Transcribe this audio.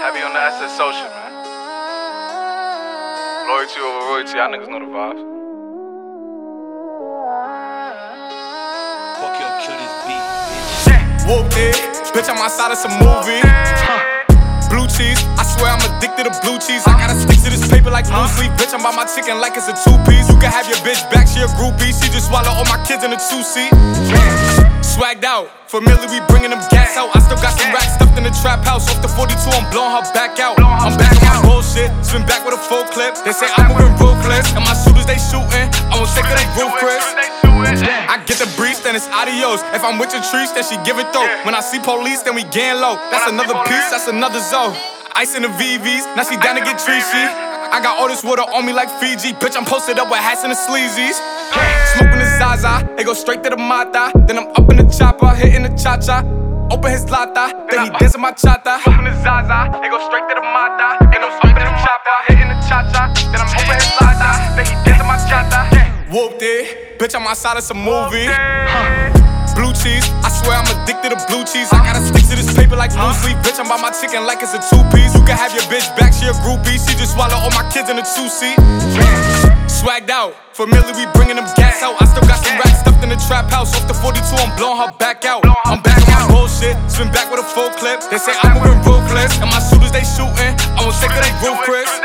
Heavy on the SS social, man. Loyalty over royalty, y'all niggas know the vibes. Fuck your kill this beat, bitch. Whooped it, bitch, I'm outside of some movie. Blue cheese, I swear I'm addicted to blue cheese. I gotta stick to this paper like blue sleep. Bitch, I'm by my chicken like it's a two-piece. You can have your bitch back, she a groupie. She just swallow all my kids in a two-seat. Swagged out, familiar, we bringing them gas out. I still got some racks stuffed in the trap house. Off the 42, I'm blowing her back out. I'm back on my bullshit, spin back with a full clip. They say I'm moving ruthless, and my shooters they shooting. I won't take of they roof, Chris. I get the breeze, then it's adios. If I'm with your trees, then she give it though. When I see police, then we gang low. That's another piece, that's another zone. Ice in the VVs, now she down to get treachy. I got all this water on me like Fiji. Bitch, I'm posted up with hats and the sleazies. Smoking the Zaza, they go straight to the Mata. Then I'm up in the chopper, hitting the cha-cha. Open his lata, then he dancing my chata. Smoking the Zaza, they go straight to the Mata. Then I'm up in the chopper, hitting the cha-cha. Then I'm open his lata, then he dancing my chata. Whooped it, bitch, I'm outside of some movie. Blue cheese, I swear I'm addicted to blue cheese. I gotta stick to this paper like blue sleep. Bitch, I'm by my chicken like it's a two-piece. You can have your bitch back, she a groupie. She just swallow all my kids in a two-seat. Swagged out, familiar, we bringing them gas out. I still got some racks stuffed in the trap house. Off the 42, I'm blowing her back out. I'm back on my bullshit, spin back with a full clip. They say I'm moving ruthless, and my shooters they shooting. I won't take of they roof, Chris.